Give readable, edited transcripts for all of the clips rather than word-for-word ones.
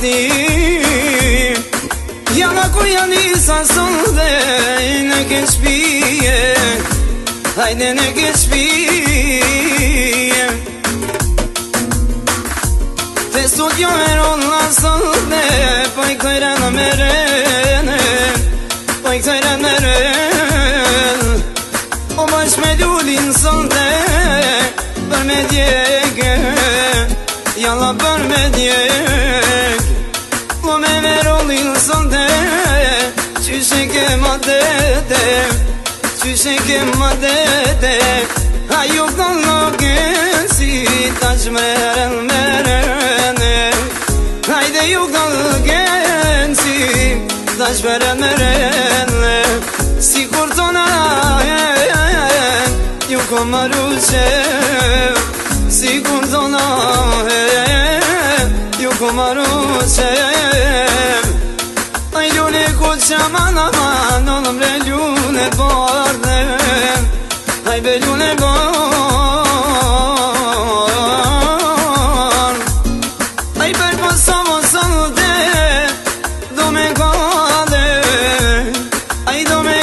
vestim. Jalla ku janë isa sonde në ke shpije, hajde në ke shpije. Te studio e ronë la sonde, po i këjre në merene, po i këjre në merene. O bash me lullin sonde, për me djege, jalla për me djege. Po me rollin sonde, qyshe ke ma dede, qyshe ke ma dede. A ju këllë në gënsi, ta shmeren merene. Hajde ju këllë gënsi, ta shmeren merene. Si kur tona ju ko maru qev, si kur tona ju ko maru qev. Aj ljune ku qaman aman, në mre ljune bardhe, aj be ljune bardhe. Aj per Kosovo sonde, do me kade, aj do me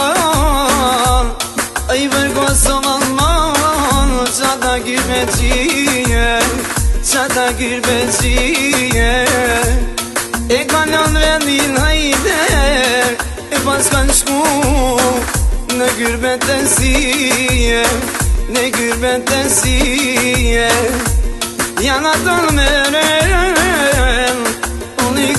kade. Aj per Kosovo man, qata kirpe qije, qata kirpe qije. E kanon vendin hajde, e pas kan shku në gyrbet e sije, në gyrbet e sije. Janë ato në meren, unë i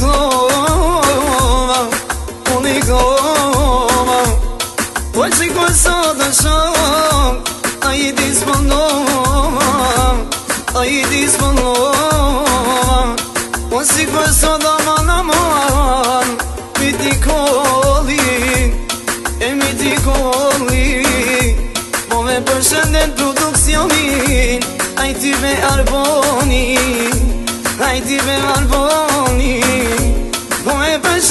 klova, unë i klova. Po që sot të shok, a i disponova, a i disponova. Po si sot aman aman, mi ti kolli, e mi ti kolli. Po me përshëndet produksionin, aj ti me arboni, aj ti me arboni. Po me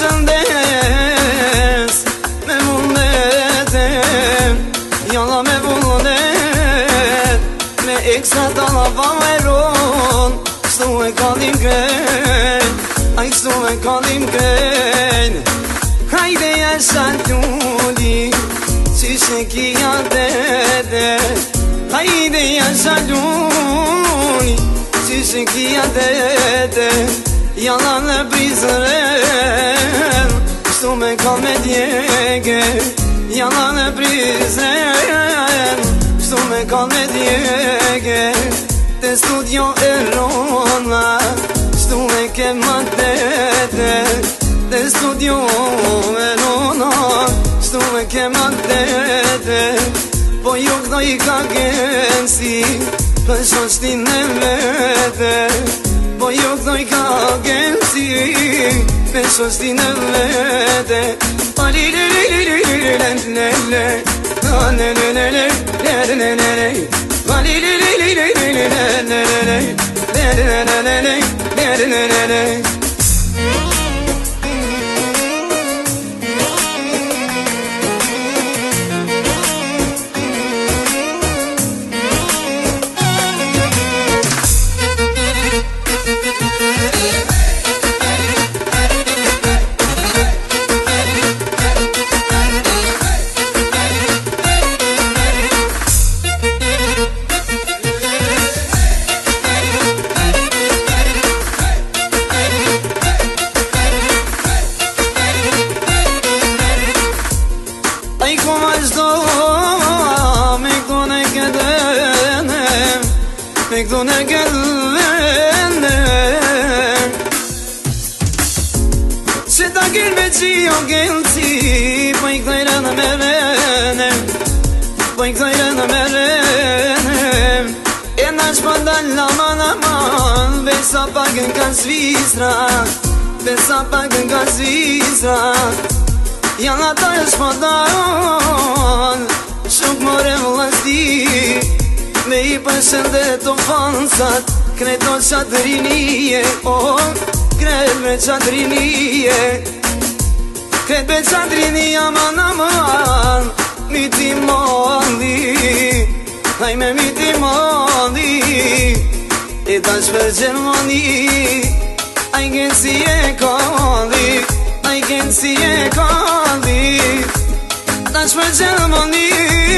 përshëndes, me mundete, jalla me mundet. Me eksa tala vameron, shtu e kalim kren, aj shtu e kalim kren. Hajde jasha lulli, qyshe kia dede. Hajde jasha lulli, qyshe kia dede. Jalla në Prizren, shtu me kam me djege. Jalla në Prizren, shtu me kam me djege. Te studio e rona, shtu me ke ma dede. Te studio e rona, shtu me ke ma dede. Po ju këdo i ka gensi, për shoshtin e vete. Po ju këdo i ka gensi, për shoshtin e vete. Pa li li li li li li li li li li, pa li li li li li li li, pa li li li li li li li li li li. Me këtu në gëllëne, që ta kërbe që jo gëllëci. Po i këtojre në merene, po i këtojre në merene. E në shpëndal aman aman, besa pakën ka Zvizra, besa pakën ka Zvizra. Janë ata e shpëndal, shuk more vlasti. Me i përshëndet o fansat, kreto qatrinije, oh, kret me qatrinije. Kret me qatrinije aman aman, mi ti mali, hajme mi ti mali. E tash për Gjermani, I can see a calling, I can see a calling. That's my ceremony.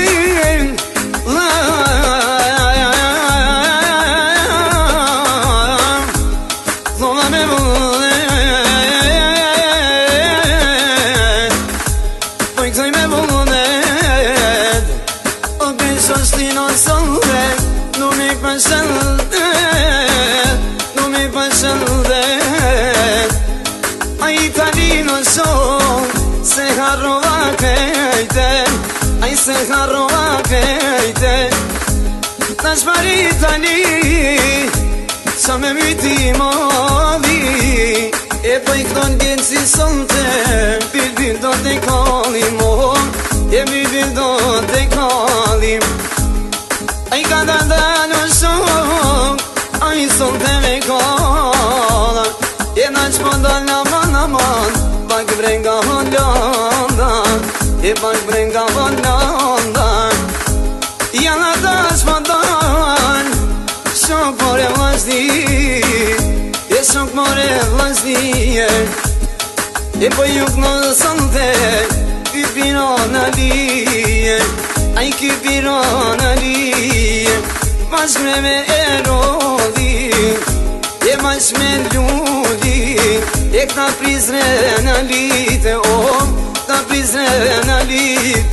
Se harrova kejte Tash paritani Sa me myti mali E po I këton gjenë si sonte Bilbil do të kalim E bilbil do të kalim A I ka da në shok A I sonte me kala E na që po dal naman Bak brenga Hollanda E bak brenga Hollanda Jana tash më dan Shok more vlasni E shok more vlasni E po juk në sante Ky piro në lije A I ky piro në lije Bashme me erodi E bashme ludi E këta prizre në lite Ta prizre në lite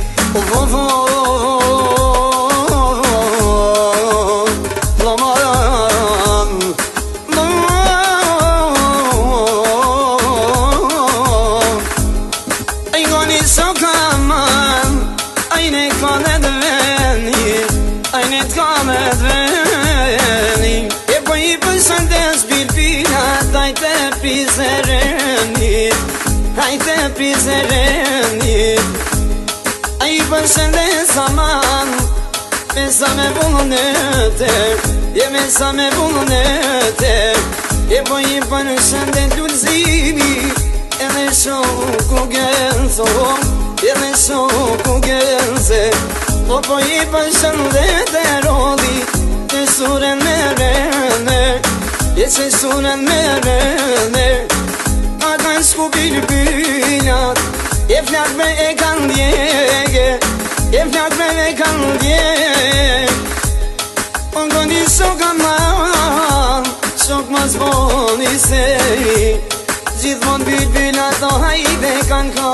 Hajte prizereni A I përshëndes aman Mesa me vullnete Je mesa me vullnete E po I përshëndet lullzimi Edhe shoku genzo Edhe shoku genze Po I përshëndet e rodi Të suren me rene Je që suren me rene Ata shku bilbilat E flak me e kanë djege E flak me e kanë djege O goni shok aman Shok ma zboni se Gjithmon bilbilat o hajde kanë